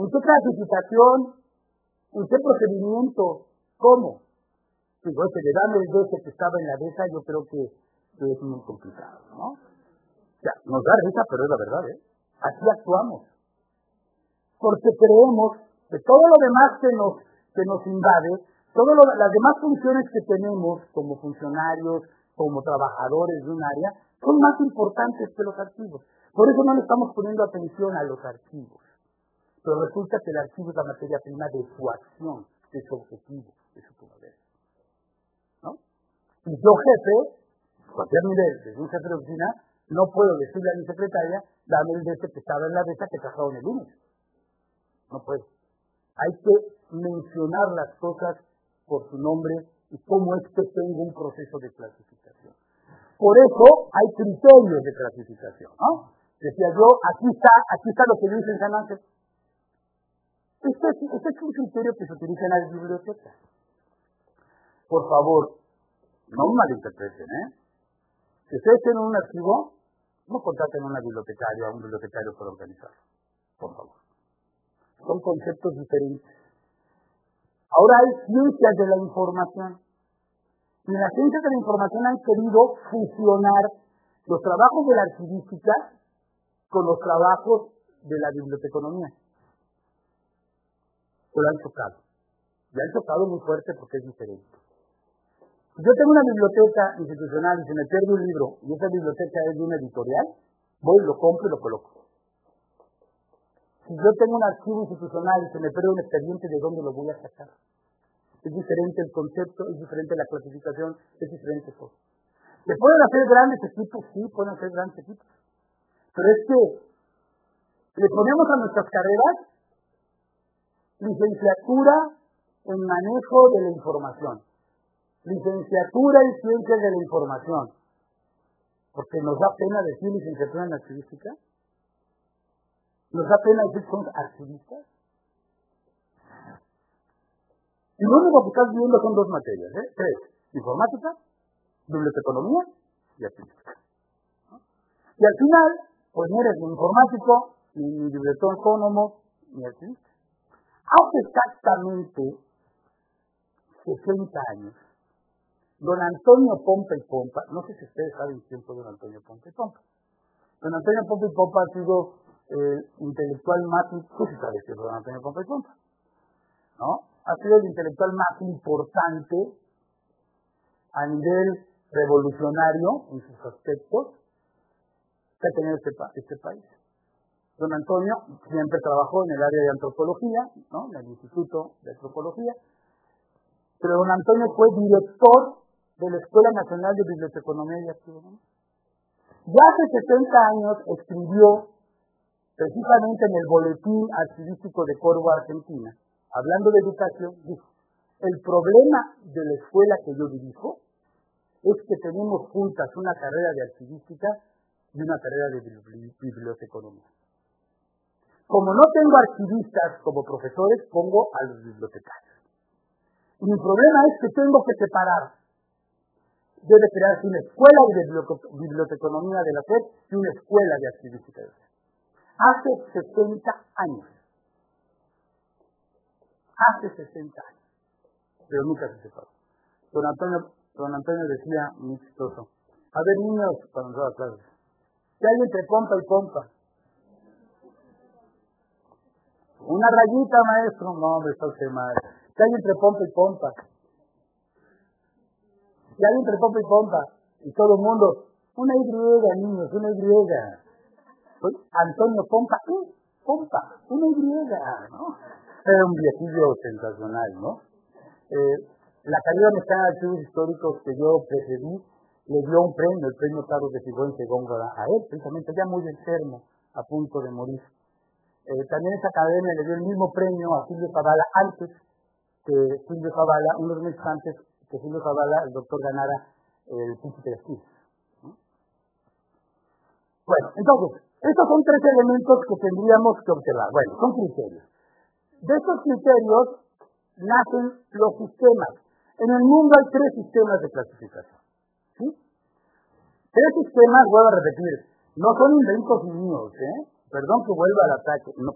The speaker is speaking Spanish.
¿En qué clasificación? ¿En qué procedimiento? ¿Cómo? Digo, que dame el DC que estaba en la DESA, yo creo que es muy complicado, ¿no? O sea, nos da risa, pero es la verdad, ¿eh? Así actuamos. Porque creemos que todo lo demás que nos invade, las demás funciones que tenemos como funcionarios, como trabajadores de un área, son más importantes que los archivos. Por eso no le estamos poniendo atención a los archivos. Pero resulta que el archivo es la materia prima de su acción, de su objetivo, de su poder, ¿no? Y yo, jefe, cualquier nivel, desde un jefe de oficina, no puedo decirle a mi secretaria, dame el DC que estaba en la DESA que trajeron el lunes. No puedo. Hay que mencionar las cosas por su nombre y cómo es que tengo un proceso de clasificación. Por eso hay criterios de clasificación, ¿no? Decía yo, aquí está lo que dice en San Ángel. Este es un criterio que se utiliza en las bibliotecas. Por favor, no malinterpreten, ¿eh? Si ustedes tienen un archivo, no contraten a un bibliotecario para organizarlo, por favor. Son conceptos diferentes. Ahora hay ciencias de la información. Y en las ciencias de la información han querido fusionar los trabajos de la archivística con los trabajos de la biblioteconomía. Lo han chocado. Y han chocado muy fuerte porque es diferente. Si yo tengo una biblioteca institucional y se me pierde un libro y esa biblioteca es de una editorial, voy, lo compro y lo coloco. Si yo tengo un archivo institucional y se me pierde un expediente, ¿de dónde lo voy a sacar? Es diferente el concepto, es diferente la clasificación, es diferente todo. ¿Se pueden hacer grandes equipos? Sí, pueden hacer grandes equipos. Pero es que le ponemos a nuestras carreras licenciatura en manejo de la información, licenciatura en ciencias de la información, porque nos da pena decir licenciatura en archivística, nos da pena decir que somos archivistas. Y lo único que estás viendo son dos materias, ¿eh? 3, informática, biblioteconomía y archivística, ¿no? Y al final, pues no eres ni informático, ni bibliotecónomo, ni archivista. Hace exactamente 60 años, don Antonio Pompa y Pompa, no sé si ustedes saben quién fue don Antonio Pompa y Pompa. Don Antonio Pompa y Pompa ha sido el intelectual más, tú sí sabes que es don Antonio Pompa y Pompa, ¿no? Ha sido el intelectual más importante a nivel revolucionario en sus aspectos que ha tenido este país. Don Antonio siempre trabajó en el área de antropología, ¿no? En el Instituto de Antropología, pero don Antonio fue director de la Escuela Nacional de Biblioteconomía y Archivonomía. Ya hace 60 años escribió, precisamente en el Boletín Archivístico de Córdoba, Argentina, hablando de educación, dijo, el problema de la escuela que yo dirijo es que tenemos juntas una carrera de archivística y una carrera de biblioteconomía. Como no tengo archivistas como profesores, pongo a los bibliotecarios. Y mi problema es que tengo que separar. Debe crearse una escuela de biblioteconomía de la FED y una escuela de archivística de la FED. Hace 60 años. Hace 60 años. Pero nunca se separó. Don Antonio decía, muy chistoso, a ver, niños, para nos dar clases, ¿qué hay entre pompa y pompa? Una rayita, maestro. No, hombre, está usted mal. ¿Qué hay entre pompa y pompa? ¿Qué hay entre pompa y pompa? Y todo el mundo, una Y, niños, una Y. Antonio Pompa, pompa, una Y, ¿no? Era un viejillo sensacional, ¿no? La Academia Mexicana de Archivos Históricos que yo precedí le dio un premio, el premio Carlos de Cifuentes Góngora, a él, precisamente ya muy enfermo, a punto de morir. También esa academia le dio el mismo premio a Silvio Zavala antes que Silvio Zavala, unos meses antes que Silvio Zavala, el doctor ganara el Príncipe de Asturias, ¿no? Bueno, entonces, estos son 3 elementos que tendríamos que observar. Bueno, son criterios. De estos criterios nacen los sistemas. En el mundo hay 3 sistemas de clasificación, ¿sí? 3 sistemas, vuelvo a repetir, no son inventos míos, ¿eh? Perdón que vuelva al ataque, no,